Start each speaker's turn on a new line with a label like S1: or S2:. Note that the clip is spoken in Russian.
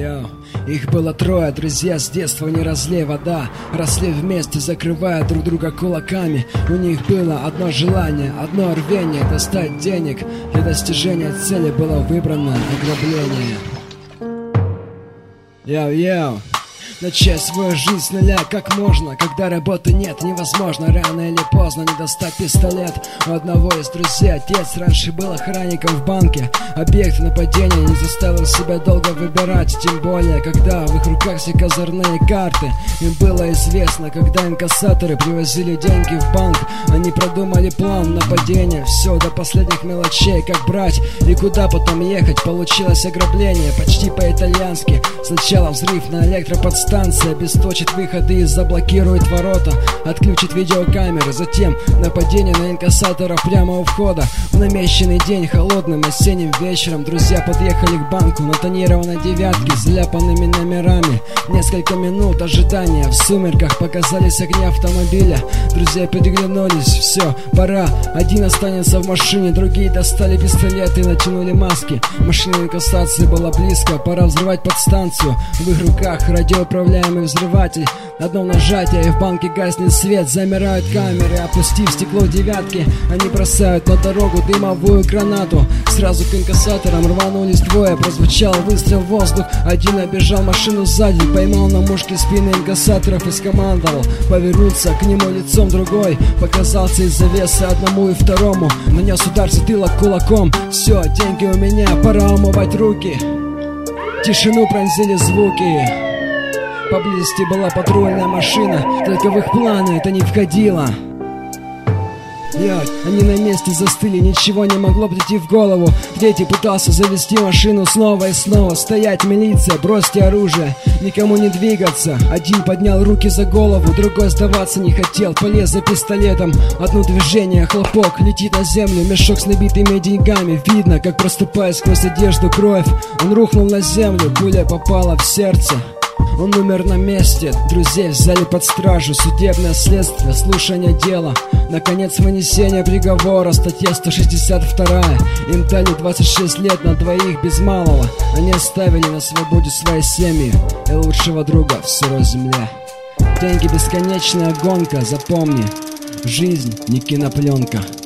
S1: Их было трое, друзья с детства не разлей вода. Росли вместе, закрывая друг друга кулаками. У них было одно желание, одно рвение — достать денег. Для достижения цели было выбрано ограбление. Йоу-йоу. Начать свою жизнь с нуля как можно. Когда работы нет, невозможно рано или поздно не достать пистолет. У одного из друзей отец раньше был охранником в банке. Объект нападения не заставил себя долго выбирать. Тем более, когда в их руках все козырные карты. Им было известно, когда инкассаторы привозили деньги в банк, они продумали план нападения. Все до последних мелочей, как брать и куда потом ехать. Получилось ограбление почти по-итальянски. Сначала взрыв на электроподстанции, обесточит выходы и заблокирует ворота, отключит видеокамеры. Затем нападение на инкассаторов прямо у входа. В намеченный день холодным осенним вечером друзья подъехали к банку на тонированной девятке с заляпанными номерами. Несколько минут ожидания, в сумерках показались огни автомобиля. Друзья переглянулись, все, пора. Один останется в машине, другие достали пистолеты и натянули маски. Машина инкассации была близко, пора взрывать подстанцию. В их руках радиоуправляемый взрыватель. Одно нажатие, и в банке гаснет свет. Замирают камеры, опустив стекло девятки, они бросают на дорогу дымовую гранату. Сразу к инкассаторам рванулись двое. Прозвучал выстрел в воздух. Один обежал машину сзади, поймал на мушке спины инкассаторов и скомандовал повернуться к нему лицом. Другой показался из завесы одному и второму, нанес удар в затылок кулаком. Все, деньги у меня, пора умывать руки. Тишину пронзили звуки. Поблизости была патрульная машина, только в их планы это не входило. Они на месте застыли, ничего не могло прийти в голову. Третий пытался завести машину снова и снова. Стоять, милиция, бросьте оружие, никому не двигаться. Один поднял руки за голову, другой сдаваться не хотел. Полез за пистолетом, одно движение, хлопок, летит на землю мешок с набитыми деньгами. Видно, как проступает сквозь одежду кровь. Он рухнул на землю, пуля попала в сердце. Он умер на месте, друзей взяли под стражу. Судебное следствие, слушание дела. Наконец вынесение приговора, статья 162. Им дали 26 лет на двоих без малого. Они оставили на свободе свои семьи и лучшего друга в сырой земле. Деньги — бесконечная гонка, запомни, жизнь не кинопленка.